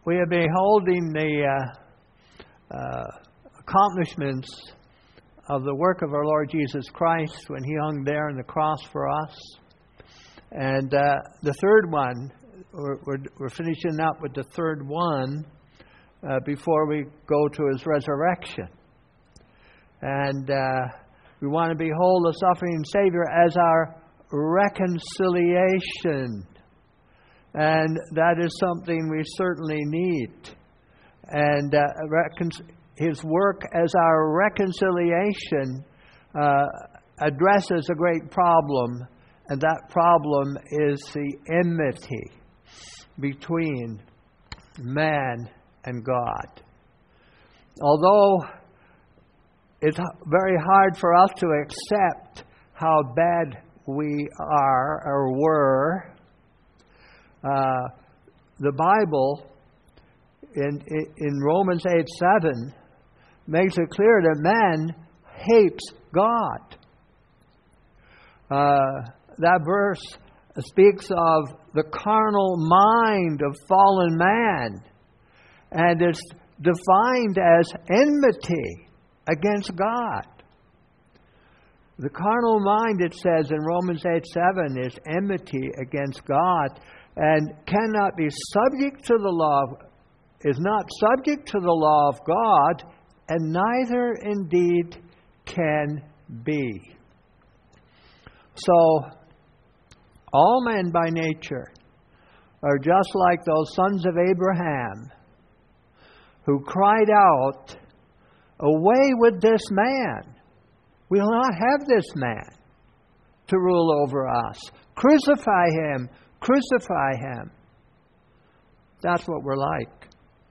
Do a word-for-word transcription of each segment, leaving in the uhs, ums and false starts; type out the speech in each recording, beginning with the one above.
we have been holding the uh, uh, accomplishments of the work of our Lord Jesus Christ when He hung there on the cross for us. And uh, the third one, we're, we're, we're finishing up with the third one uh, before we go to His resurrection. And uh, we want to behold the suffering Savior as our reconciliation. And that is something we certainly need. And uh, recon- His work as our reconciliation uh, addresses a great problem. And that problem is the enmity between man and God. Although it's very hard for us to accept how bad we are or were, uh, the Bible in, in Romans eight seven makes it clear that man hates God. Uh, that verse speaks of the carnal mind of fallen man, and it's defined as enmity against God. The carnal mind, it says in Romans eight seven, is enmity against God and cannot be subject to the law, is not subject to the law of God, and neither indeed can be. So, all men by nature are just like those sons of Abraham who cried out, "Away with this man. We will not have this man to rule over us. Crucify him, crucify him." That's what we're like.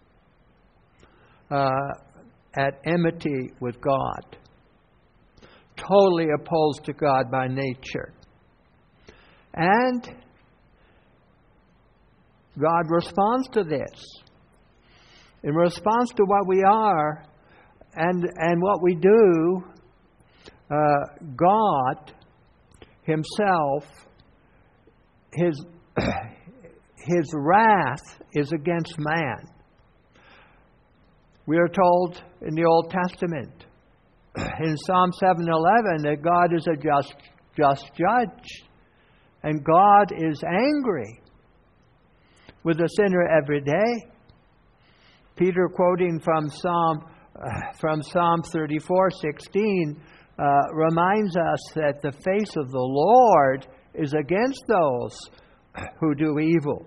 Uh, at enmity with God. Totally opposed to God by nature. And God responds to this. In response to what we are and, and what we do, uh, God Himself, His, His wrath is against man. We are told in the Old Testament, in Psalm seven eleven, that God is a just, just judge. And God is angry with the sinner every day. Peter, quoting from Psalm uh, from Psalm thirty-four sixteen, uh, reminds us that the face of the Lord is against those who do evil.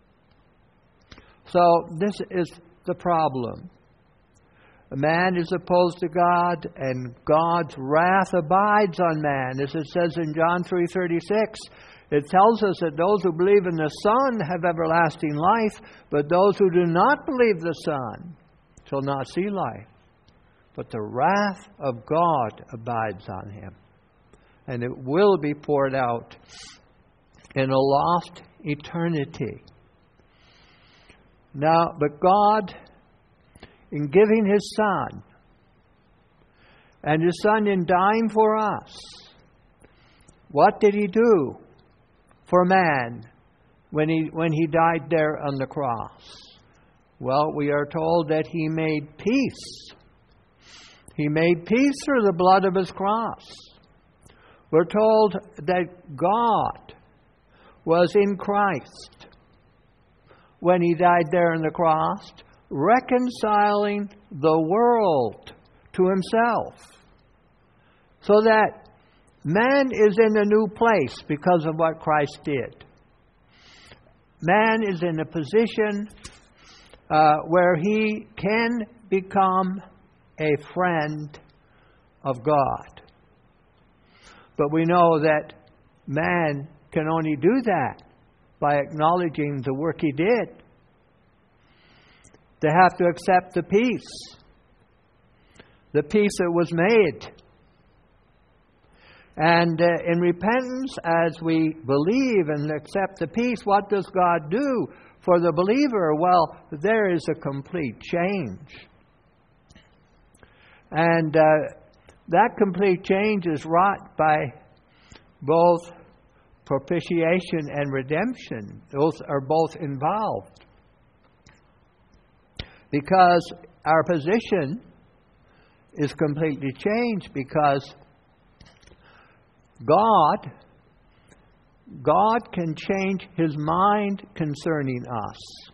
So this is the problem. Man is opposed to God, and God's wrath abides on man. As it says in John three thirty-six, it tells us that those who believe in the Son have everlasting life, but those who do not believe the Son shall not see life. But the wrath of God abides on him, and it will be poured out in a lost eternity. Now, but God, in giving His Son, and His Son in dying for us, what did He do for man when he when he died there on the cross? Well, we are told that He made peace. He made peace through the blood of His cross. We're told that God was in Christ when He died there on the cross, reconciling the world to Himself, so that man is in a new place because of what Christ did. Man is in a position uh, where he can become a friend of God. But we know that man can only do that by acknowledging the work He did. They have to accept the peace. The peace that was made. And uh, in repentance, as we believe and accept the peace, what does God do for the believer? Well, there is a complete change. And uh, that complete change is wrought by both propitiation and redemption. Those are both involved. Because our position is completely changed, because God, God can change His mind concerning us.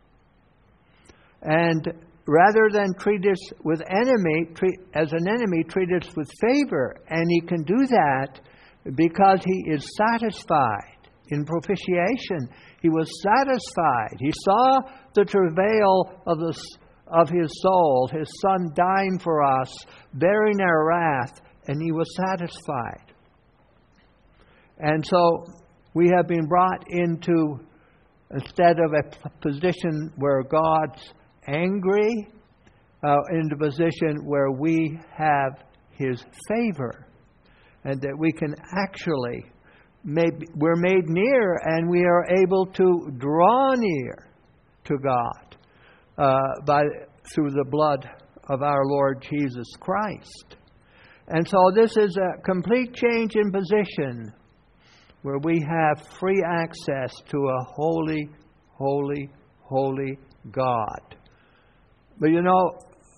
And rather than treat us with enemy, treat, as an enemy, treat us with favor. And He can do that because He is satisfied. In propitiation, He was satisfied. He saw the travail of, the, of His soul, His Son dying for us, bearing our wrath, and He was satisfied. And so we have been brought into, instead of a position where God's angry, uh, into a position where we have His favor, and that we can actually, make, we're made near, and we are able to draw near to God uh, by through the blood of our Lord Jesus Christ. And so this is a complete change in position, where we have free access to a holy, holy, holy God. But you know,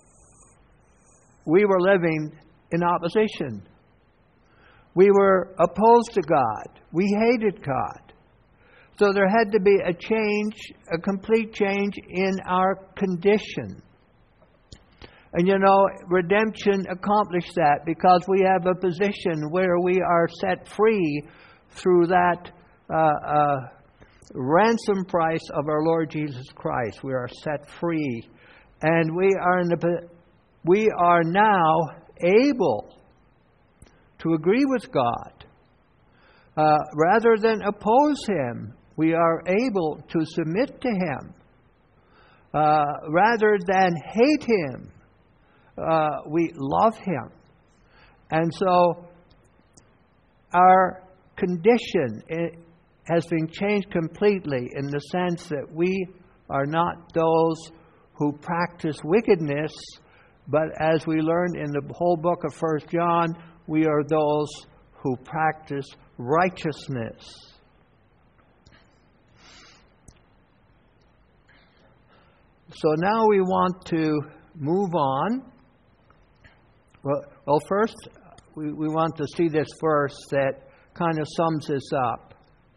we were living in opposition. We were opposed to God. We hated God. So there had to be a change, a complete change in our condition. And you know, redemption accomplished that because we have a position where we are set free through that uh, uh, ransom price of our Lord Jesus Christ. We are set free. And we are in the, we are now able to agree with God. Uh, rather than oppose Him, we are able to submit to Him. Uh, rather than hate Him, uh, we love Him. And so our condition has been changed completely, in the sense that we are not those who practice wickedness, but as we learned in the whole book of First John, we are those who practice righteousness. So now we want to move on. Well, well first, we, we want to see this verse that kind of sums this up.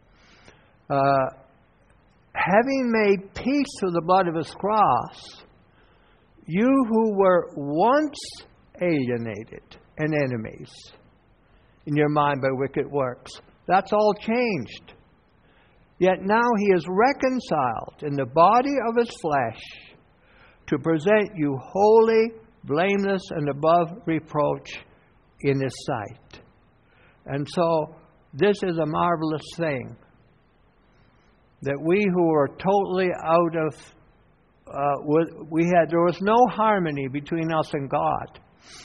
Uh, having made peace through the blood of His cross, you who were once alienated and enemies in your mind by wicked works, that's all changed. Yet now He is reconciled in the body of His flesh to present you holy, blameless, and above reproach in His sight. And so this is a marvelous thing, that we who are totally out of, uh, we had there was no harmony between us and God.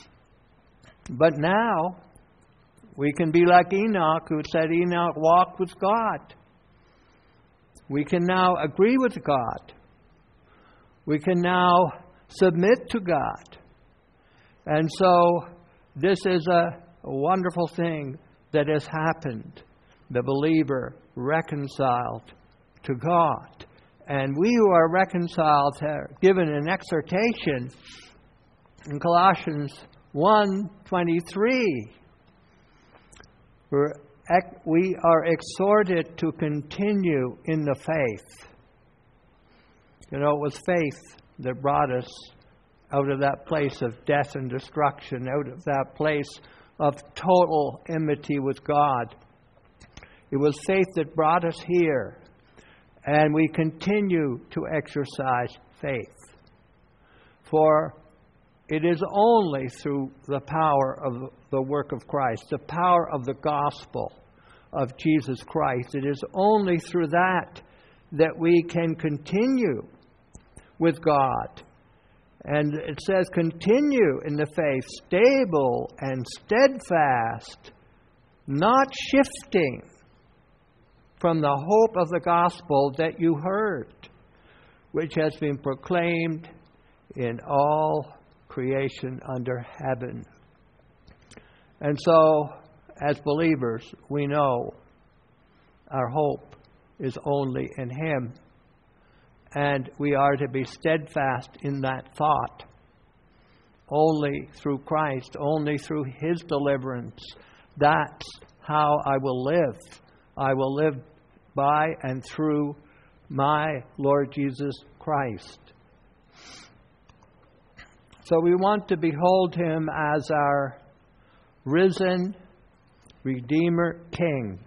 But now we can be like Enoch, who said Enoch walked with God. We can now agree with God. We can now submit to God. And so this is a, a wonderful thing that has happened. The believer reconciled to God. And we who are reconciled are given an exhortation in Colossians one twenty-three. We're, we are exhorted to continue in the faith. You know, it was faith that brought us out of that place of death and destruction, out of that place of total enmity with God. It was faith that brought us here. And we continue to exercise faith. For it is only through the power of the work of Christ, the power of the gospel of Jesus Christ. It is only through that that we can continue with God. And it says, continue in the faith, stable and steadfast, not shifting from the hope of the gospel that you heard, which has been proclaimed in all creation under heaven. And so, as believers, we know our hope is only in Him. And we are to be steadfast in that thought. Only through Christ, only through His deliverance. That's how I will live. I will live by and through my Lord Jesus Christ. So we want to behold Him as our risen Redeemer King.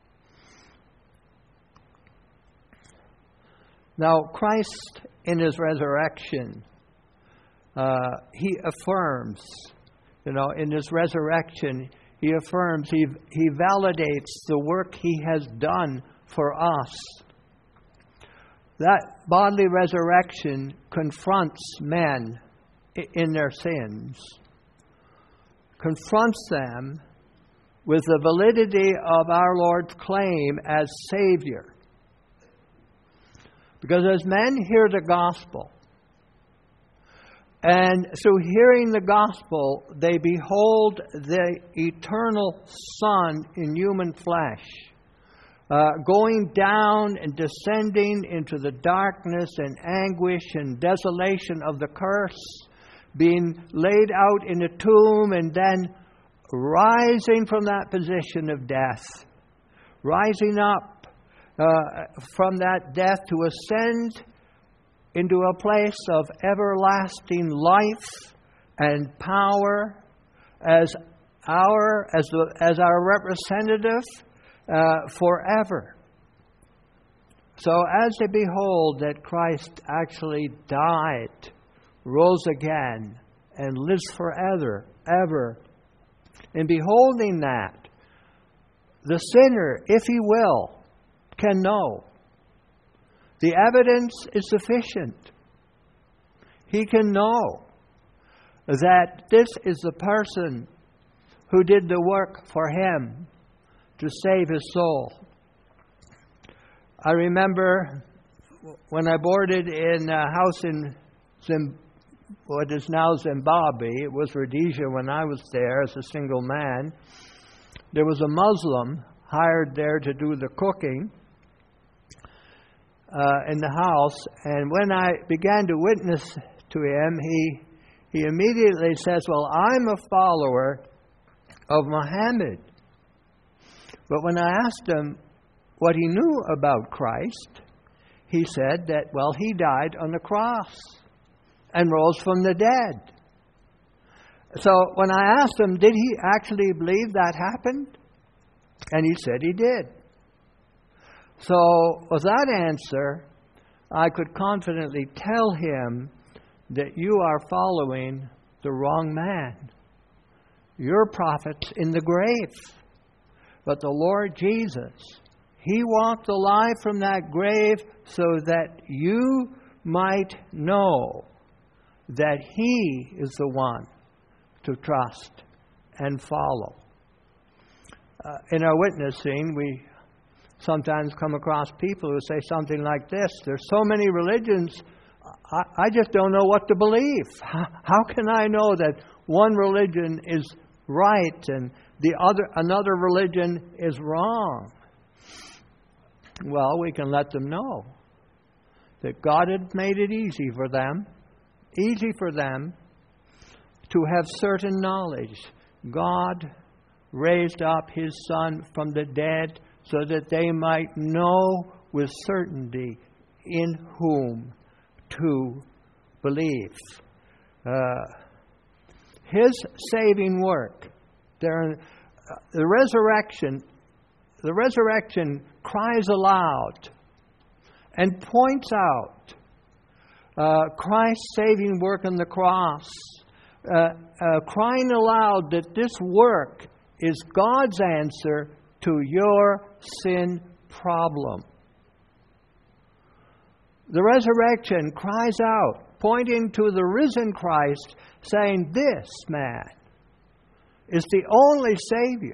Now, Christ in His resurrection, uh, He affirms, you know, in His resurrection, He affirms, He, he validates the work He has done for us. That bodily resurrection confronts men in their sins, confronts them with the validity of our Lord's claim as Savior. Because as men hear the gospel, and through hearing the gospel, they behold the eternal Son in human flesh, uh, going down and descending into the darkness and anguish and desolation of the curse, being laid out in a tomb and then rising from that position of death, rising up uh, from that death to ascend into a place of everlasting life and power as our as the, as our representative uh, forever. So as they behold that Christ actually died, rose again, and lives forever, ever, in beholding that, the sinner, if he will, can know. The evidence is sufficient. He can know that this is the person who did the work for him to save his soul. I remember when I boarded in a house in Zim, what is now Zimbabwe. It was Rhodesia when I was there as a single man. There was a Muslim hired there to do the cooking Uh, in the house, and when I began to witness to him, he he immediately says, "Well, I'm a follower of Muhammad." But when I asked him what he knew about Christ, he said that, well, he died on the cross and rose from the dead. So when I asked him, did he actually believe that happened? And he said he did. So with that answer, I could confidently tell him that you are following the wrong man. Your prophet's in the grave. But the Lord Jesus, He walked alive from that grave so that you might know that He is the one to trust and follow. Uh, in our witnessing, we sometimes come across people who say something like this: there's so many religions, I, I just don't know what to believe. How, how can I know that one religion is right and the other another religion is wrong? Well, we can let them know that God had made it easy for them, easy for them to have certain knowledge. God raised up His Son from the dead so that they might know with certainty in whom to believe. Uh, his saving work, there, uh, the resurrection, the resurrection cries aloud and points out uh, Christ's saving work on the cross, uh, uh, crying aloud that this work is God's answer to your sin problem. The resurrection cries out, pointing to the risen Christ, saying, this man is the only Savior.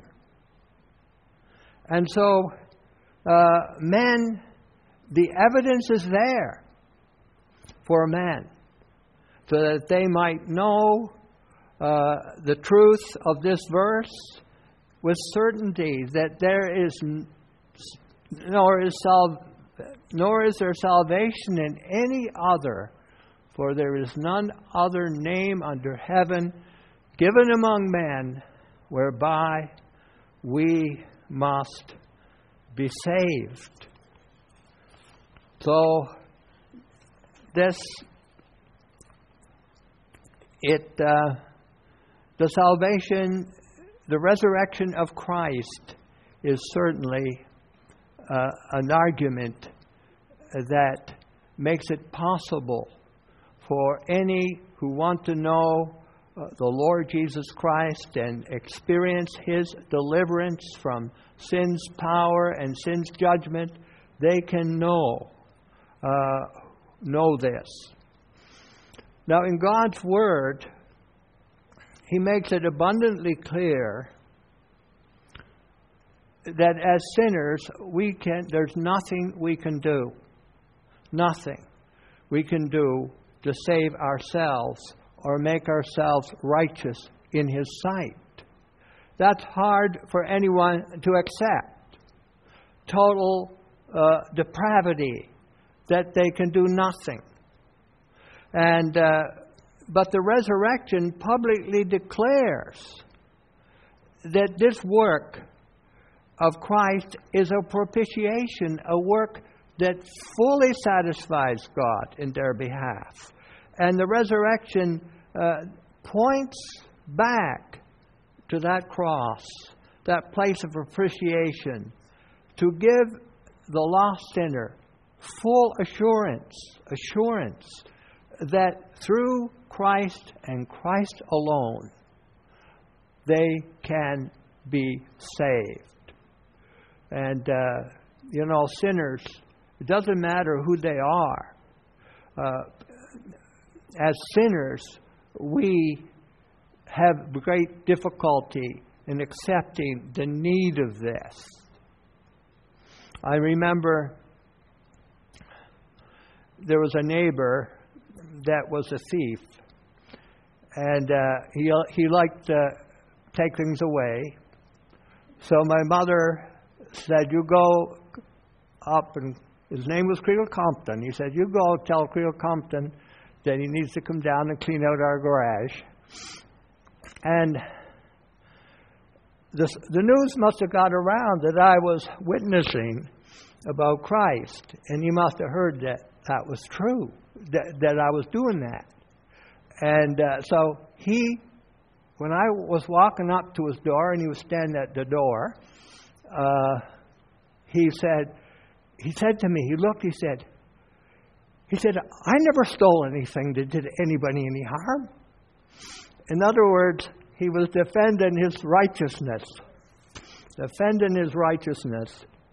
And so, uh, men, the evidence is there for men, so that they might know uh, the truth of this verse with certainty, that there is nor is sal- nor is there salvation in any other, for there is none other name under heaven given among men whereby we must be saved. So this, it, uh, the salvation, the resurrection of Christ is certainly uh, an argument that makes it possible for any who want to know uh, the Lord Jesus Christ and experience His deliverance from sin's power and sin's judgment, they can know, uh, know this. Now, in God's Word, He makes it abundantly clear that as sinners, we can. There's nothing we can do. Nothing we can do to save ourselves or make ourselves righteous in His sight. That's hard for anyone to accept. Total uh, depravity, that they can do nothing. And uh, but the resurrection publicly declares that this work of Christ is a propitiation, a work that fully satisfies God in their behalf. And the resurrection uh, points back to that cross, that place of propitiation, to give the lost sinner full assurance, assurance that through Christ and Christ alone, they can be saved. And, uh, you know, sinners, it doesn't matter who they are. Uh, as sinners, we have great difficulty in accepting the need of this. I remember there was a neighbor that was a thief, and uh, he he liked to take things away. So my mother said, "You go up," and his name was Creel Compton. He said, "You go tell Creel Compton that he needs to come down and clean out our garage." And this, the news must have got around that I was witnessing about Christ, and he must have heard that that was true, that, that I was doing that. And uh, so he, when I was walking up to his door, and he was standing at the door, uh, he said, he said to me, he looked, he said, he said, "I never stole anything that did anybody any harm." In other words, he was defending his righteousness, defending his righteousness.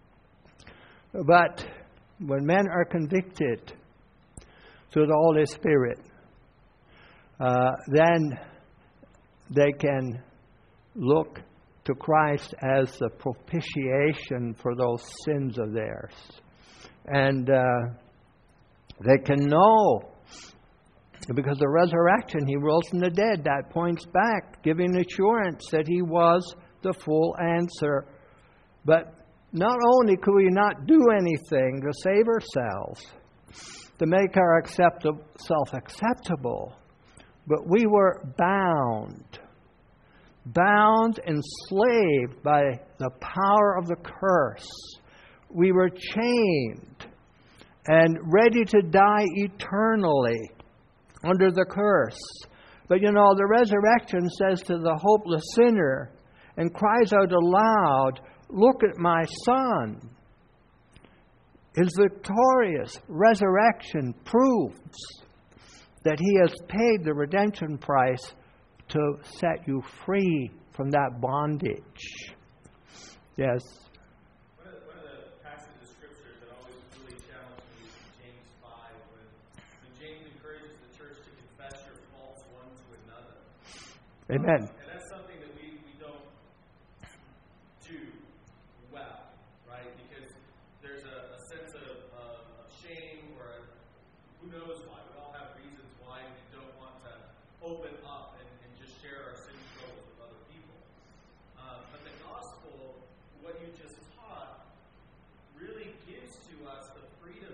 But when men are convicted through the Holy Spirit, uh, then they can look to Christ as the propitiation for those sins of theirs. And uh, they can know, because the resurrection, He rose from the dead. That points back, giving assurance that He was the full answer. But not only could we not do anything to save ourselves, to make our acceptable, self-acceptable, but we were bound, bound, enslaved by the power of the curse. We were chained and ready to die eternally under the curse. But you know, the resurrection says to the hopeless sinner and cries out aloud, "Look at my Son." His victorious resurrection proves that He has paid the redemption price to set you free from that bondage. Yes. One of, one of the passages of Scripture that always really challenged me is James five, when, when James encourages the church to confess your faults one to another. Amen. Um, and that's something that we, we don't do well, right? Because there's a, a sense of, uh, of shame, or a, who knows why. We all have reasons why we don't want to open up and, and just share our sin struggles with other people. Uh, but the gospel, what you just taught, really gives to us the freedom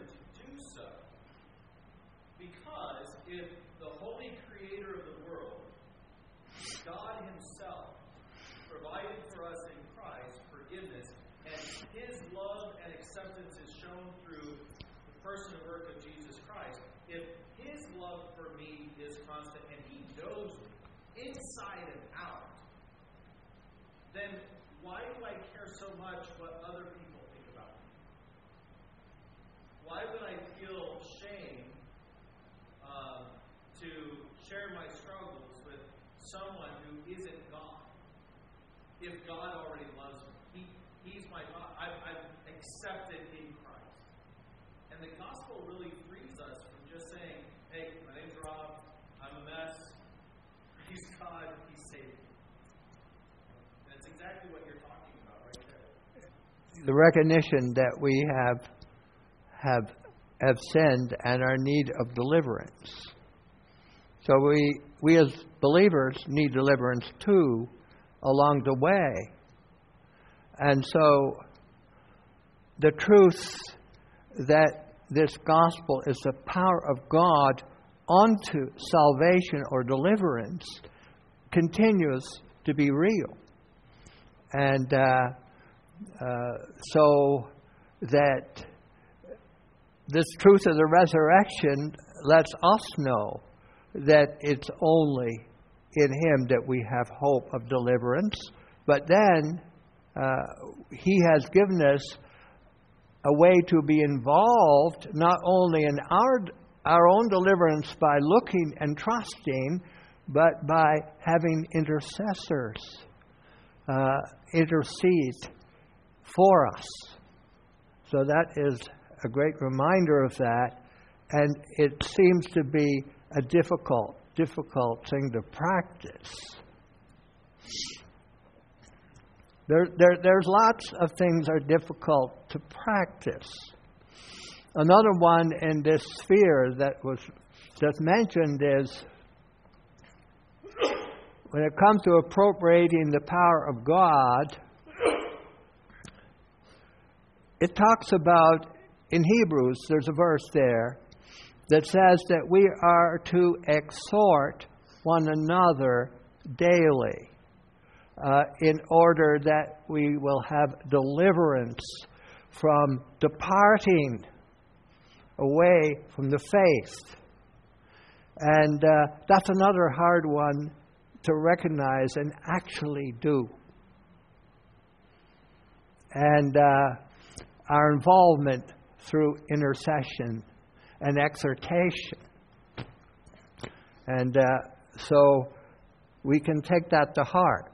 Because if the holy creator of the world, God himself, provided for us in Christ forgiveness, and his love and acceptance is shown through the person and work of Jesus Christ, if his love for me is constant and he knows me inside and out, then why do I care so much what other people think about me? Why would I feel shame uh, to share my struggles with someone who isn't God? If God already loves me, he, he's my God. I've, I've accepted in Christ. And the gospel really frees us from just saying, hey, my name's Rob, I'm a mess, praise God, he saved me. And it's exactly what you're talking about right there. The recognition that we have have have sinned and our need of deliverance. So we we as believers need deliverance too along the way. And so the truth that this gospel is the power of God unto salvation or deliverance continues to be real. And uh, uh, so that this truth of the resurrection lets us know that it's only in him that we have hope of deliverance. But then uh, he has given us a way to be involved not only in our our own deliverance by looking and trusting, but by having intercessors uh, intercede for us. So that is a great reminder of that, and it seems to be a difficult, difficult thing to practice. There, there, there's lots of things that are difficult to practice. Another one in this sphere that was just mentioned is when it comes to appropriating the power of God, it talks about, in Hebrews, there's a verse there that says that we are to exhort one another daily uh, in order that we will have deliverance from departing away from the faith. And uh, that's another hard one to recognize and actually do. And uh, our involvement through intercession and exhortation. And uh, so we can take that to heart.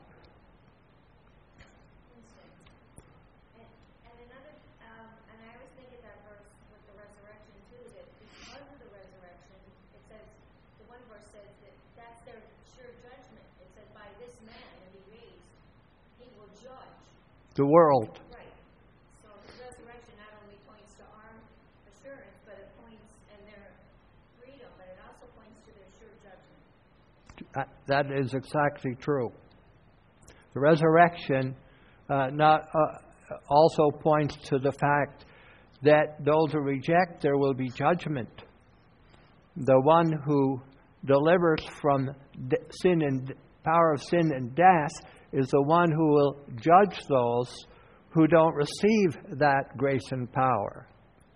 And, and another, um, and I always think of that verse with the resurrection too, that because of the resurrection, it says, the one verse says that that's their sure judgment. It says, by this man, when he raised, he will judge The world. right. So the resurrection not only points to our assurance, but it points and their freedom, but it also points to their sure judgment. Uh, That is exactly true. The resurrection uh, not uh, also points to the fact that those who reject, there will be judgment. The one who delivers from d- sin and power of sin and death is the one who will judge those who don't receive that grace and power.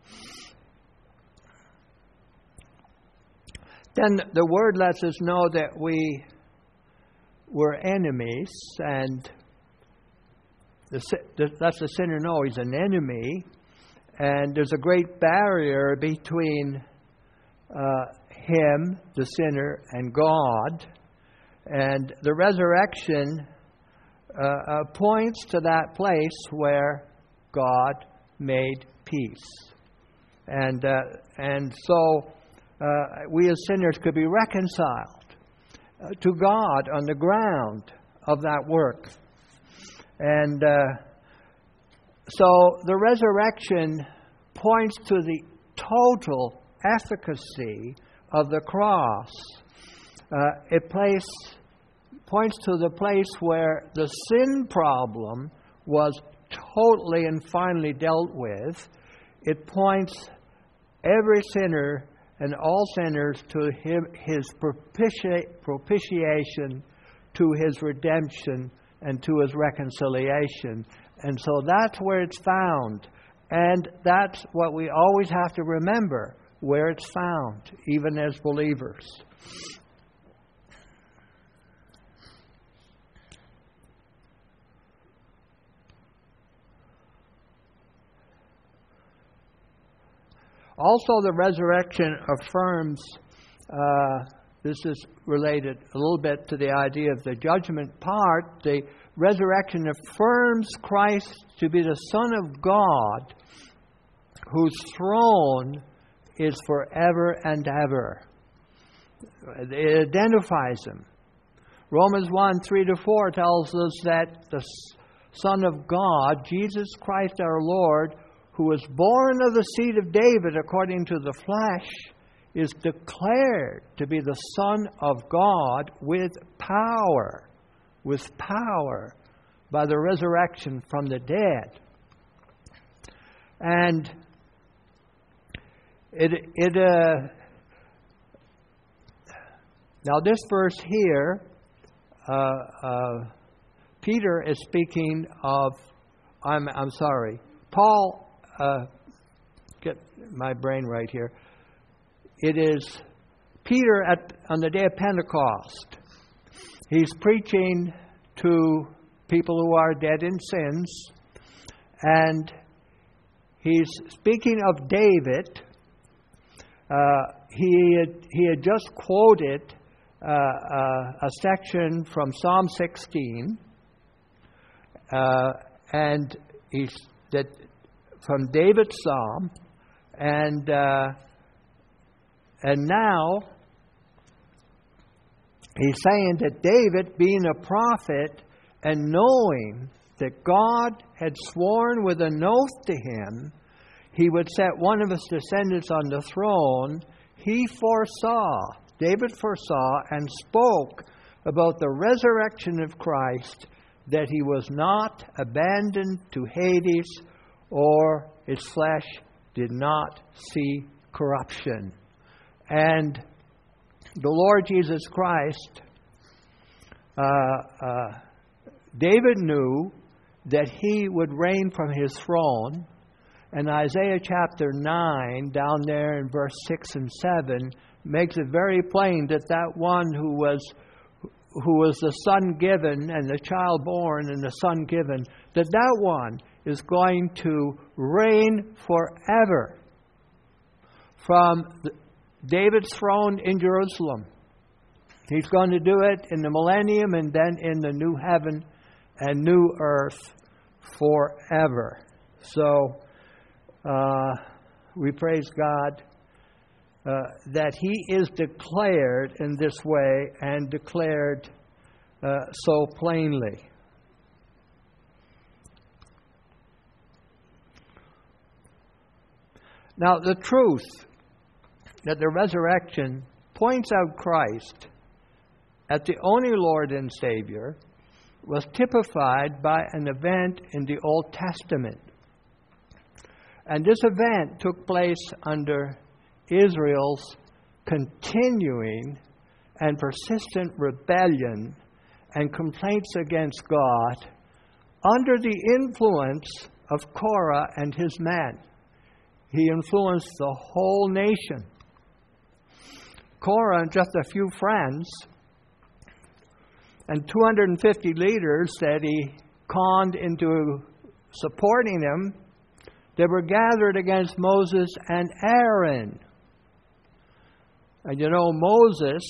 Then the Word lets us know that we were enemies, and the, the, that's the sinner know he's an enemy, and there's a great barrier between uh, him, the sinner, and God. And the resurrection uh, uh, points to that place where God made peace. And, uh, and so uh, we as sinners could be reconciled uh, to God on the ground of that work. And uh, so the resurrection points to the total efficacy of the cross. Uh, it place, points to the place where the sin problem was totally and finally dealt with. It points every sinner and all sinners to him, his propiti- propitiation, to his redemption, and to his reconciliation. And so that's where it's found. And that's what we always have to remember, where it's found, even as believers. Also, the resurrection affirms, uh, this is related a little bit to the idea of the judgment part, the resurrection affirms Christ to be the Son of God, whose throne is forever and ever. It identifies him. Romans one, three to four tells us that the Son of God, Jesus Christ our Lord, who was born of the seed of David according to the flesh, is declared to be the Son of God with power, with power, by the resurrection from the dead. And it, it uh, now this verse here, uh, uh, Peter is speaking of, I'm, I'm sorry, Paul, uh, get my brain right here. It is Peter at on the day of Pentecost. He's preaching to people who are dead in sins, and he's speaking of David. Uh, he had, he had just quoted uh, uh, a section from Psalm sixteen, uh, and he's that from David's psalm, and uh, and now he's saying that David, being a prophet and knowing that God had sworn with an oath to him, he would set one of his descendants on the throne. He foresaw, David foresaw and spoke about the resurrection of Christ, that he was not abandoned to Hades, or his flesh did not see corruption. And the Lord Jesus Christ, uh, uh, David knew that he would reign from his throne. And Isaiah chapter nine, down there in verse six and seven, makes it very plain that that one who was who was the son given and the child born and the son given, that that one is going to reign forever from David's throne in Jerusalem. He's going to do it in the millennium and then in the new heaven and new earth forever. So uh, we praise God uh, that He is declared in this way and declared uh, so plainly. Now, the truth that the resurrection points out Christ as the only Lord and Savior was typified by an event in the Old Testament. And this event took place under Israel's continuing and persistent rebellion and complaints against God under the influence of Korah and his men. He influenced the whole nation. Korah and just a few friends and two hundred fifty leaders that he conned into supporting him, they were gathered against Moses and Aaron. And you know, Moses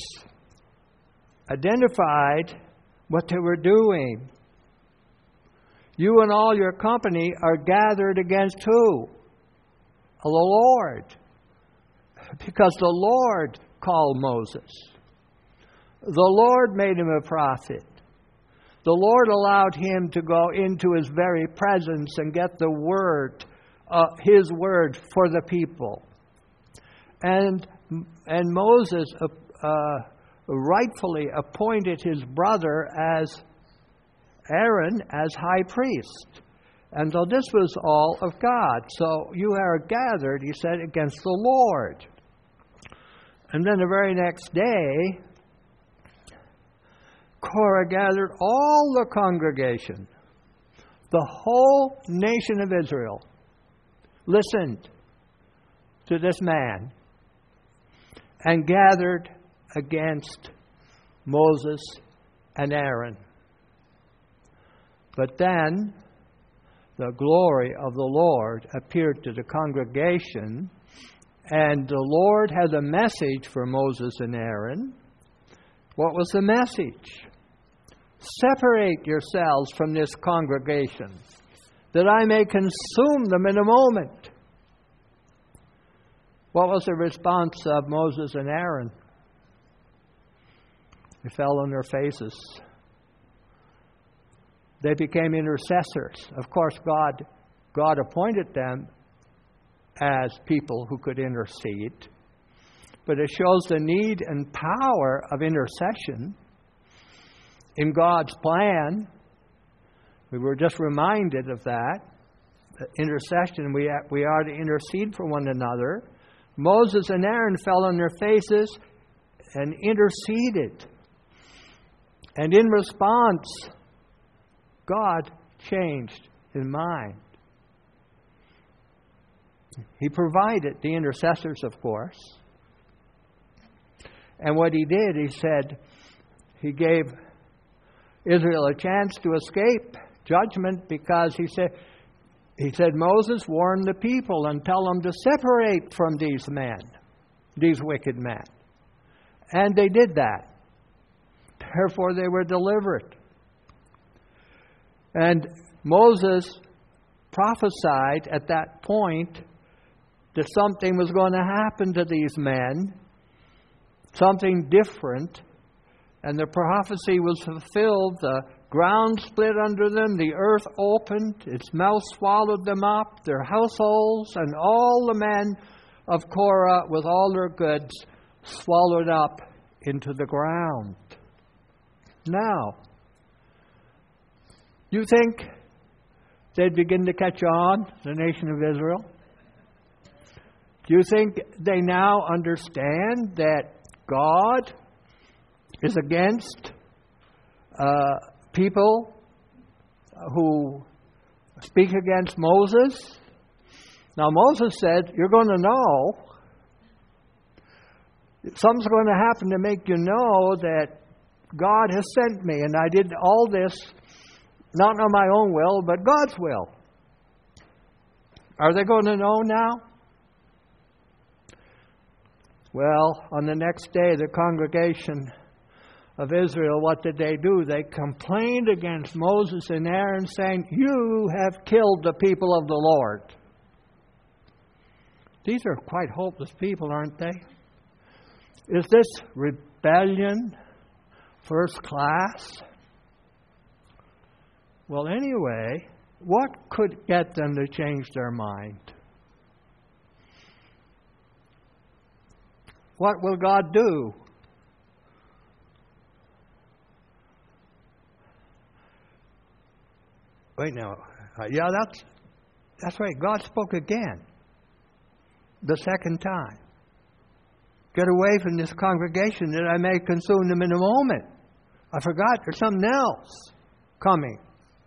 identified what they were doing. You and all your company are gathered against who? The Lord. Because the Lord called Moses. The Lord made him a prophet. The Lord allowed him to go into His very presence and get the word, uh, His word for the people. And and Moses uh, uh, rightfully appointed his brother as Aaron as high priest. And so this was all of God. So you are gathered, he said, against the Lord. And then the very next day, Korah gathered all the congregation, the whole nation of Israel, listened to this man and gathered against Moses and Aaron. But then the glory of the Lord appeared to the congregation, and the Lord had a message for Moses and Aaron. What was the message? Separate yourselves from this congregation, that I may consume them in a moment. What was the response of Moses and Aaron? They fell on their faces. They became intercessors. Of course, God, God appointed them as people who could intercede. But it shows the need and power of intercession in God's plan. We were just reminded of that. Intercession, we, we are to intercede for one another. Moses and Aaron fell on their faces and interceded. And in response, God changed his mind. He provided the intercessors, of course. And what he did, he said, he gave Israel a chance to escape judgment, because he said, he said, Moses, warn the people and tell them to separate from these men, these wicked men. And they did that. Therefore, they were delivered. And Moses prophesied at that point that something was going to happen to these men, something different. And the prophecy was fulfilled. The ground split under them, the earth opened, its mouth swallowed them up, their households, and all the men of Korah with all their goods swallowed up into the ground. Now, you think they'd begin to catch on, the nation of Israel? Do you think they now understand that God is against uh, people who speak against Moses? Now, Moses said, you're going to know. Something's going to happen to make you know that God has sent me, and I did all this not on my own will, but God's will. Are they going to know now? Well, on the next day, the congregation of Israel, what did they do? They complained against Moses and Aaron, saying, you have killed the people of the Lord. These are quite hopeless people, aren't they? Is this rebellion first class? Well, anyway, what could get them to change their mind? What will God do? Wait now. Uh, yeah, that's that's right. God spoke again. The second time. Get away from this congregation that I may consume them in a moment. I forgot there's something else coming.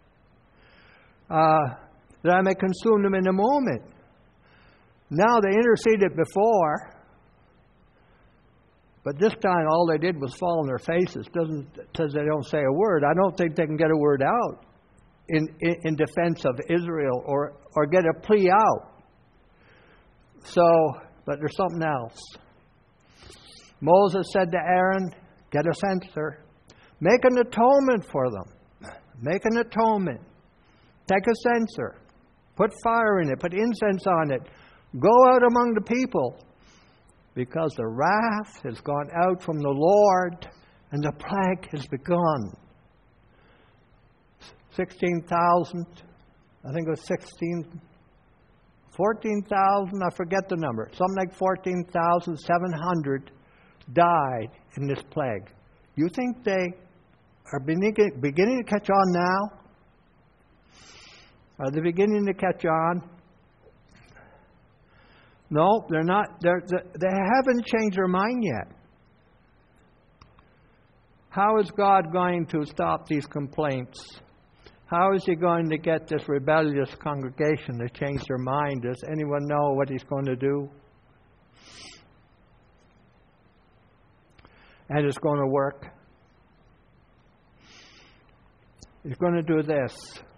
Uh, that I may consume them in a moment. Now they interceded before, but this time all they did was fall on their faces. Doesn't says they don't say a word. I don't think they can get a word out in, in, in defense of Israel or, or get a plea out. So, but there's something else. Moses said to Aaron, get a censer. Make an atonement for them. Make an atonement. Take a censer. Put fire in it. Put incense on it. Go out among the people, because the wrath has gone out from the Lord and the plague has begun. sixteen thousand, I think it was sixteen, fourteen thousand, I forget the number. Something like fourteen thousand seven hundred died in this plague. You think they are beginning, beginning to catch on now? Are they beginning to catch on? No, they're not. They're, they haven't changed their mind yet. How is God going to stop these complaints? How is He going to get this rebellious congregation to change their mind? Does anyone know what He's going to do? And it's going to work. He's going to do this.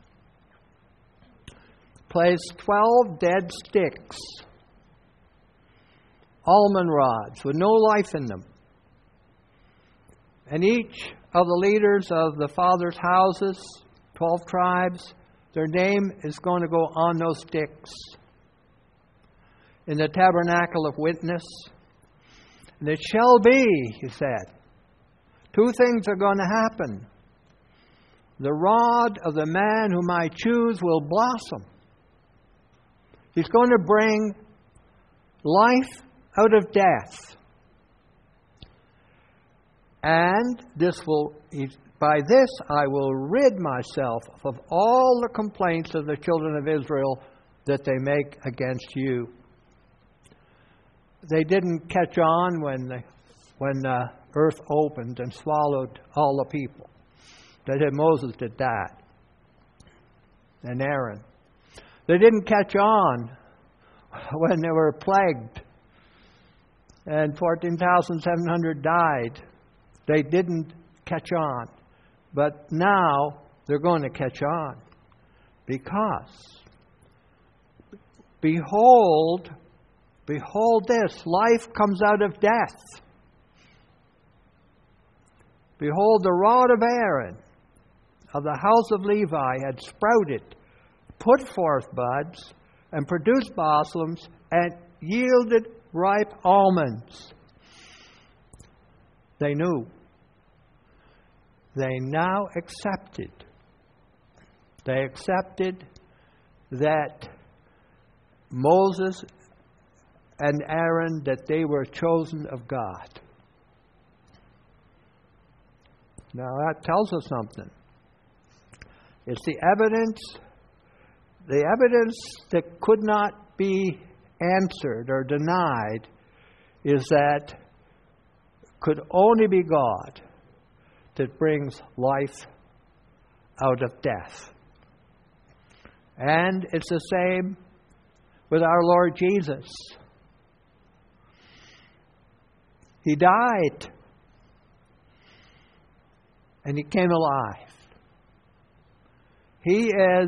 Place twelve dead sticks, almond rods with no life in them. And each of the leaders of the fathers' houses, twelve tribes, their name is going to go on those sticks in the tabernacle of witness. And it shall be, he said, two things are going to happen. The rod of the man whom I choose will blossom. He's going to bring life out of death. And this will, by this I will rid myself of all the complaints of the children of Israel that they make against you. They didn't catch on when the, when the earth opened and swallowed all the people. They did, Moses did that. And Aaron. They didn't catch on when they were plagued and fourteen thousand seven hundred died. They didn't catch on. But now they're going to catch on. Because, behold, behold this, life comes out of death. Behold, the rod of Aaron of the house of Levi had sprouted, put forth buds, and produced blossoms, and yielded ripe almonds. They knew. They now accepted. They accepted that Moses and Aaron, that they were chosen of God. Now that tells us something. It's the evidence, the evidence that could not be answered or denied is that could only be God that brings life out of death. And it's the same with our Lord Jesus. He died and He came alive. He is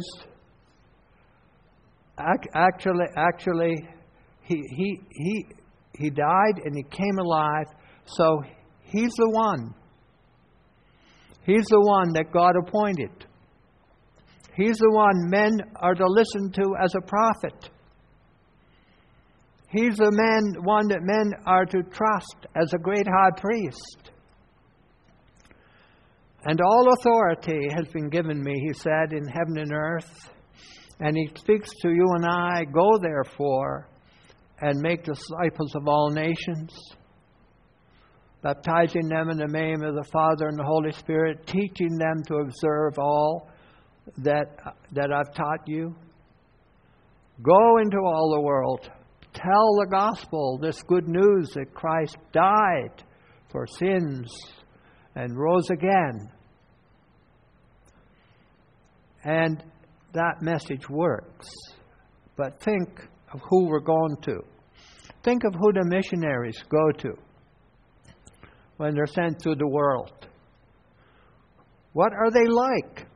actually, actually, he, he, he, he died and He came alive, so He's the one. He's the one that God appointed. He's the one men are to listen to as a prophet. He's the man, one that men are to trust as a great high priest. And all authority has been given me, He said, in heaven and earth. And He speaks to you and I, go therefore and make disciples of all nations, baptizing them in the name of the Father and the Holy Spirit, teaching them to observe all that, that I've taught you. Go into all the world. Tell the gospel, this good news that Christ died for sins and rose again. And that message works. But think of who we're going to. Think of who the missionaries go to when they're sent through the world. What are they like?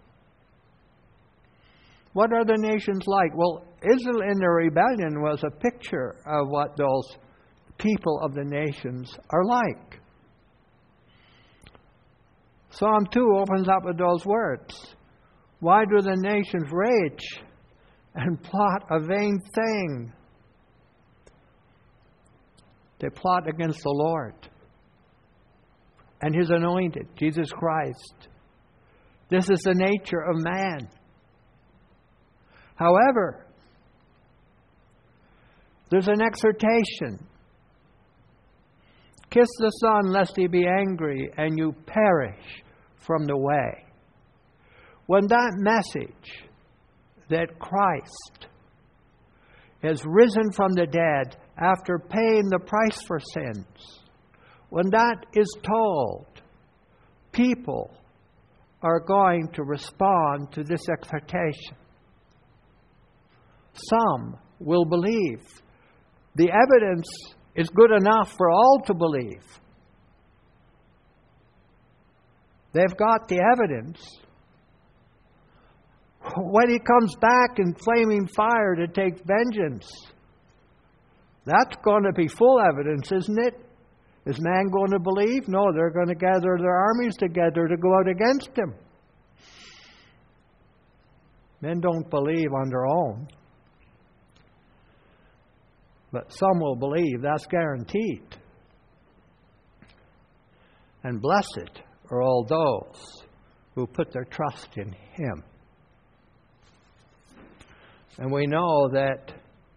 What are the nations like? Well, Israel in their rebellion was a picture of what those people of the nations are like. Psalm two opens up with those words. Why do the nations rage and plot a vain thing? They plot against the Lord and His anointed, Jesus Christ. This is the nature of man. However, there's an exhortation. Kiss the Son, lest He be angry, and you perish from the way. When that message that Christ has risen from the dead after paying the price for sins. When that is told, people are going to respond to this exhortation. Some will believe. The evidence is good enough for all to believe. They've got the evidence. When he comes back in flaming fire to take vengeance, that's going to be full evidence, isn't it? Is man going to believe? No, they're going to gather their armies together to go out against him. Men don't believe on their own. But some will believe, that's guaranteed. And blessed are all those who put their trust in him. And we know that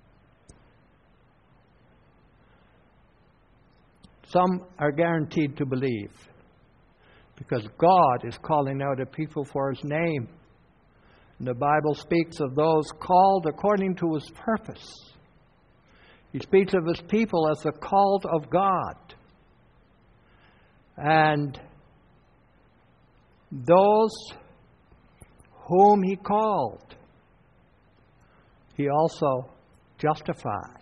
some are guaranteed to believe because God is calling out a people for his name. And the Bible speaks of those called according to his purpose. He speaks of his people as the called of God. And those whom he called, he also justified.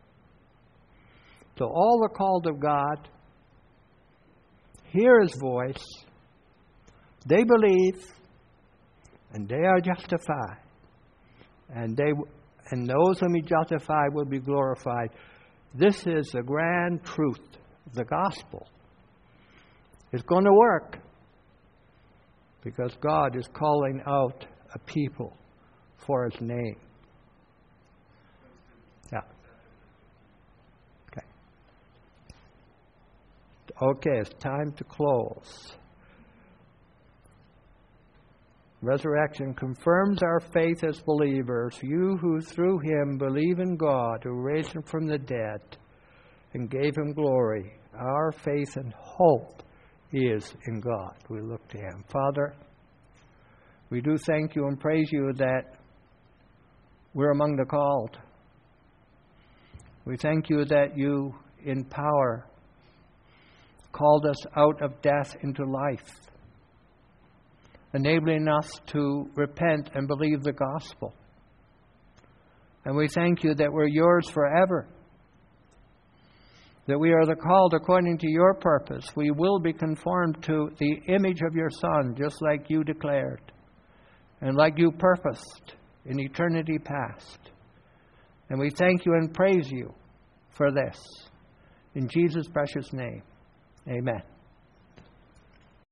So all the called of God hear his voice, they believe, and they are justified. And they and those whom he justified will be glorified. This is the grand truth of the gospel. It's going to work because God is calling out a people for his name. Yeah. Okay. Okay, it's time to close. Resurrection confirms our faith as believers. You who through him believe in God, who raised him from the dead and gave him glory. Our faith and hope is in God. We look to him. Father, we do thank you and praise you that we're among the called. We thank you that you, in power, called us out of death into life, enabling us to repent and believe the gospel. And we thank you that we're yours forever, that we are the called according to your purpose. We will be conformed to the image of your Son, just like you declared, and like you purposed in eternity past. And we thank you and praise you for this. In Jesus' precious name, amen.